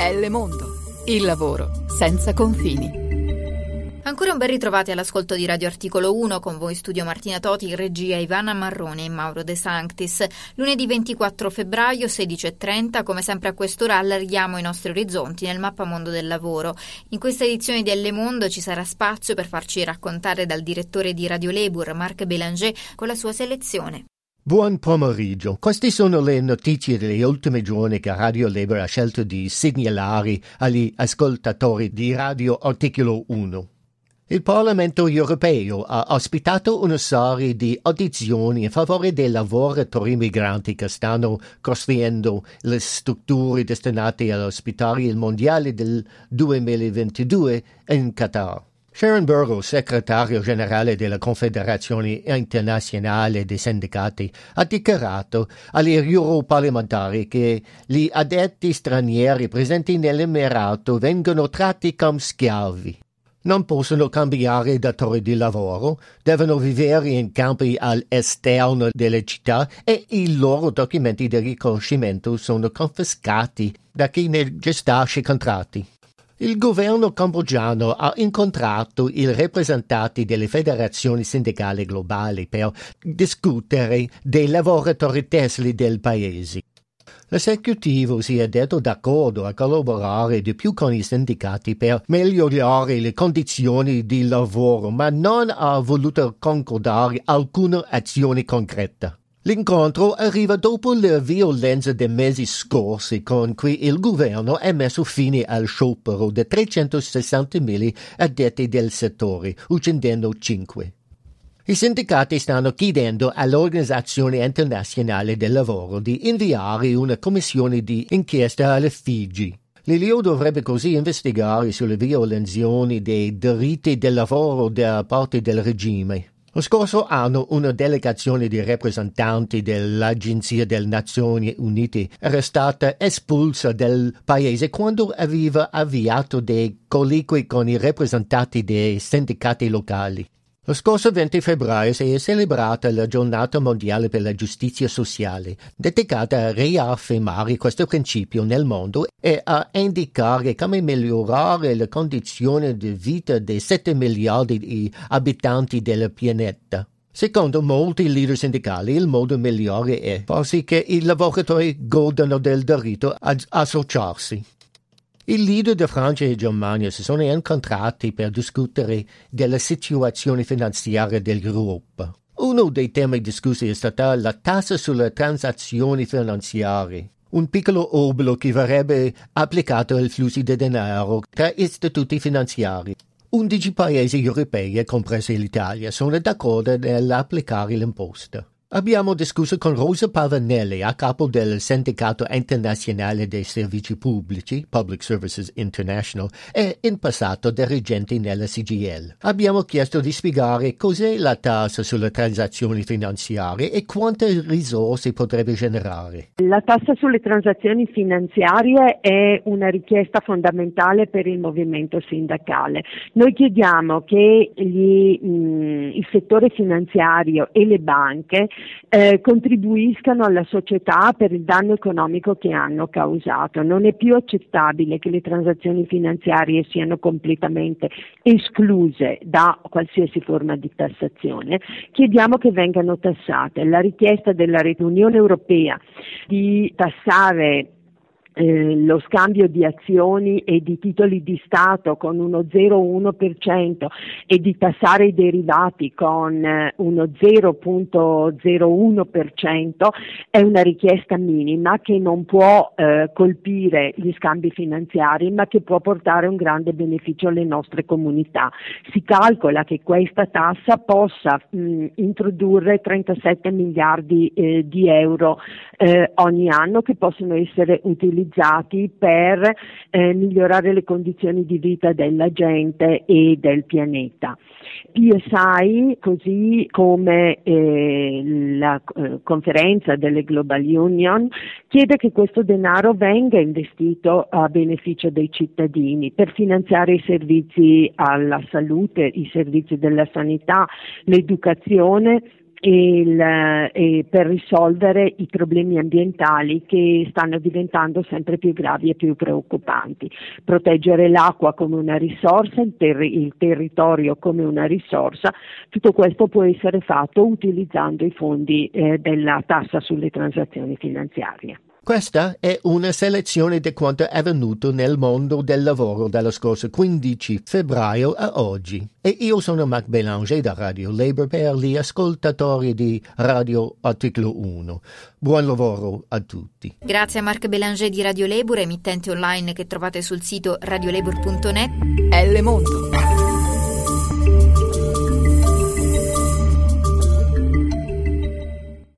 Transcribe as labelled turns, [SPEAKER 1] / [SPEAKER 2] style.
[SPEAKER 1] Elle Mondo. Il lavoro senza confini.
[SPEAKER 2] Ancora un ben ritrovati all'ascolto di Radio Articolo 1, con voi studio Martina Toti, in regia Ivana Marrone e Mauro De Sanctis. Lunedì 24 febbraio, 16:30, come sempre a quest'ora allarghiamo i nostri orizzonti nel mappamondo del lavoro. In questa edizione di Elle Mondo ci sarà spazio per farci raccontare dal direttore di Radio Labour, Marc Bélanger, con la sua selezione.
[SPEAKER 3] Buon pomeriggio. Queste sono le notizie delle ultime giorni che Radio Labour ha scelto di segnalare agli ascoltatori di Radio Articolo 1. Il Parlamento europeo ha ospitato una serie di audizioni in favore dei lavoratori migranti che stanno costruendo le strutture destinate ad ospitare il Mondiale del 2022 in Qatar. Sharon Burrows, segretario generale della Confederazione Internazionale dei Sindacati, ha dichiarato agli europarlamentari che gli addetti stranieri presenti nell'Emirato vengono tratti come schiavi. Non possono cambiare datore di lavoro, devono vivere in campi all'esterno delle città e i loro documenti di riconoscimento sono confiscati da chi ne gestisce i contratti. Il governo cambogiano ha incontrato i rappresentanti delle federazioni sindacali globali per discutere dei lavoratori tessili del paese. L'esecutivo si è detto d'accordo a collaborare di più con i sindacati per migliorare le condizioni di lavoro, ma non ha voluto concordare alcuna azione concreta. L'incontro arriva dopo la violenza dei mesi scorsi con cui il governo ha messo fine al sciopero di 360.000 addetti del settore, uccidendo 5. I sindacati stanno chiedendo all'Organizzazione Internazionale del Lavoro di inviare una commissione di inchiesta alle Figi. L'ILO dovrebbe così investigare sulle violazioni dei diritti del lavoro da parte del regime. Lo scorso anno una delegazione di rappresentanti dell'Agenzia delle Nazioni Unite era stata espulsa dal paese quando aveva avviato dei colloqui con i rappresentanti dei sindacati locali. Lo scorso 20 febbraio si è celebrata la Giornata Mondiale per la Giustizia Sociale, dedicata a riaffermare questo principio nel mondo e a indicare come migliorare le condizioni di vita dei 7 miliardi di abitanti del pianeta. Secondo molti leader sindacali, il modo migliore è far sì che i lavoratori godano del diritto ad associarsi. I leader di Francia e Germania si sono incontrati per discutere della situazione finanziaria dell'Europa. Uno dei temi discussi è stata la tassa sulle transazioni finanziarie, un piccolo obolo che verrebbe applicato ai flussi di denaro tra istituti finanziari. 11 paesi europei, compresa l'Italia, sono d'accordo nell'applicare l'imposta. Abbiamo discusso con Rosa Pavanelli, a capo del Sindacato Internazionale dei Servizi Pubblici, Public Services International, e in passato dirigente nella CGIL. Abbiamo chiesto di spiegare cos'è la tassa sulle transazioni finanziarie e quante risorse potrebbe generare.
[SPEAKER 4] La tassa sulle transazioni finanziarie è una richiesta fondamentale per il movimento sindacale. Noi chiediamo che il settore finanziario e le banche contribuiscano alla società per il danno economico che hanno causato. Non è più accettabile che le transazioni finanziarie siano completamente escluse da qualsiasi forma di tassazione. Chiediamo che vengano tassate. La richiesta dell'Unione Europea di tassare lo scambio di azioni e di titoli di Stato con uno 0,1% e di tassare i derivati con uno 0,01% è una richiesta minima che non può colpire gli scambi finanziari, ma che può portare un grande beneficio alle nostre comunità. Si calcola che questa tassa possa introdurre 37 miliardi di euro ogni anno che possono essere utilizzati per migliorare le condizioni di vita della gente e del pianeta. PSI, così come la conferenza delle Global Union, chiede che questo denaro venga investito a beneficio dei cittadini per finanziare i servizi alla salute, i servizi della sanità, l'educazione e per risolvere i problemi ambientali che stanno diventando sempre più gravi e più preoccupanti. Proteggere l'acqua come una risorsa, il territorio come una risorsa, tutto questo può essere fatto utilizzando i fondi della tassa sulle transazioni finanziarie.
[SPEAKER 3] Questa è una selezione di quanto è avvenuto nel mondo del lavoro dallo scorso 15 febbraio a oggi. E io sono Marc Bélanger da Radio Labour per gli ascoltatori di Radio Articolo 1. Buon lavoro a tutti.
[SPEAKER 2] Grazie a Marc Bélanger di Radio Labour, emittente online che trovate sul sito radiolabour.net.
[SPEAKER 1] Elle Mondo.